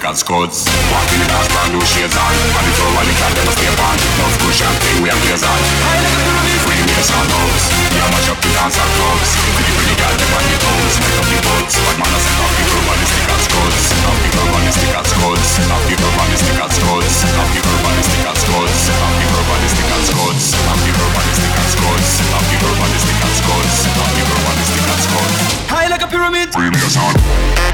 and scuds. Walking in dance, brand new shades on. And the floor while the cat them a stay on. Love good champagne, we have blaze on. Freemason house, yeah, mash up the dance and clubs. Pretty girl, them on the toes. Make up the butts, but man I set up people ballistic and scuds. Up people ballistic and scuds. Up people ballistic and scuds. Up people ballistic and scuds. Up people ballistic and scuds. Up people ballistic and scuds. Up people ballistic and scuds. Up people ballistic and scuds. High like a pyramid. Freemason.